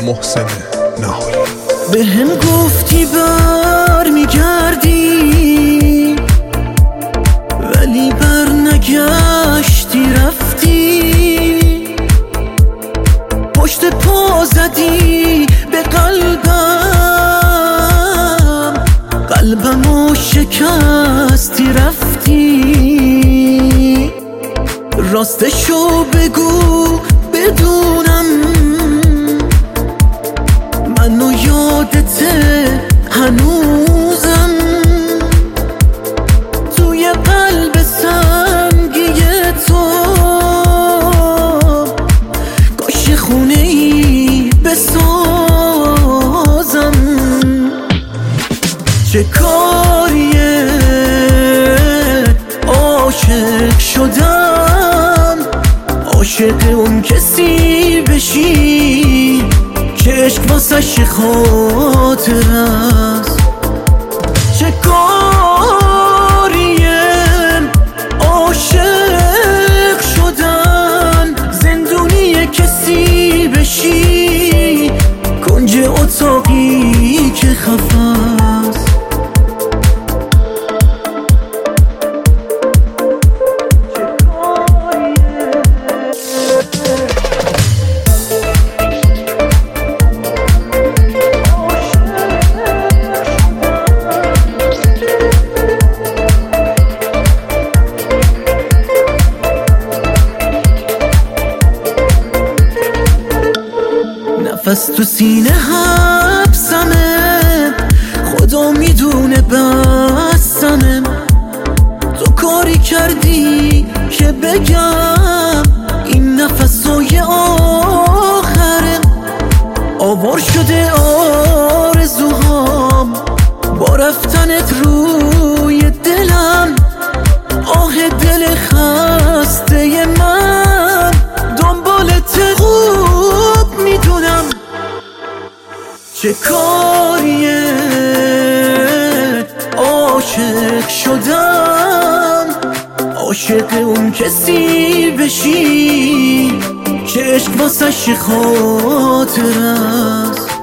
محسن نهاری. به هم گفتی بر میگردی ولی بر نگشتی رفتی، پشت پا زدی به قلبمو شکستی رفتی. راستشو بگو بدونم منو یادته هنوزم، توی قلب سنگی تو کاش خونه ای بسازم. چه کاریه عاشق شدم، عاشق اون کسی بشی که عشق واسش خاطر است. چه کاریه عاشق شدن، زندونی کسی بشی کنج اتاقی که خفه است. نفس تو سینه حبسمه، خدا میدونه بستمه. تو کاری کردی که بگم این نفسای آخره. آوار شده آرزوهام با رفتنت روی دلم، آه دل خسته من دنبالت خوب میدونم. چه کاریه عاشق شدم، عاشق اون کسی بشی که عشق واسش خاطر است.